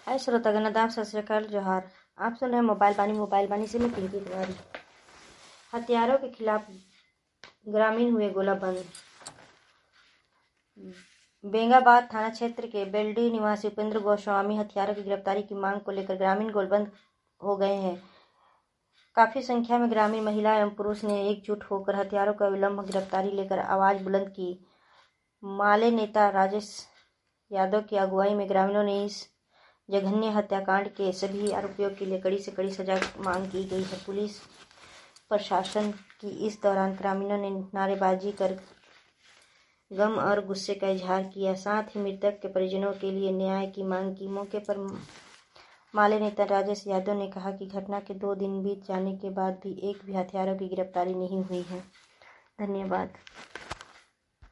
हाय श्रोतागण, आदाब, सत श्री अकाल, जोहार। आप सुन रहे हैं मोबाइल बानी से मैं पिंकी तिवारी। हथियारों के खिलाफ ग्रामीण हुए गोलाबंद। बेंगाबाद थाना क्षेत्र के बेलडी निवासी उपेंद्र गोस्वामी हथियारों की गिरफ्तारी की मांग को लेकर ग्रामीण गोलबंद हो गए हैं। काफी संख्या में ग्रामीण महिला एवं पुरुष ने एकजुट होकर हथियारों का विलंब गिरफ्तारी लेकर आवाज बुलंद की। माले नेता राजेश यादव की अगुवाई में ग्रामीणों ने इस जघन्य हत्याकांड के सभी आरोपियों के लिए कड़ी से कड़ी सजा मांग की गई है। पुलिस प्रशासन की इस दौरान ग्रामीणों ने नारेबाजी कर गम और गुस्से का इजहार किया, साथ ही मृतक के परिजनों के लिए न्याय की मांग की। मौके पर माले नेता राजेश यादव ने कहा कि घटना के 2 दिन बीत जाने के बाद भी एक भी हत्यारों की गिरफ्तारी नहीं हुई है। धन्यवाद।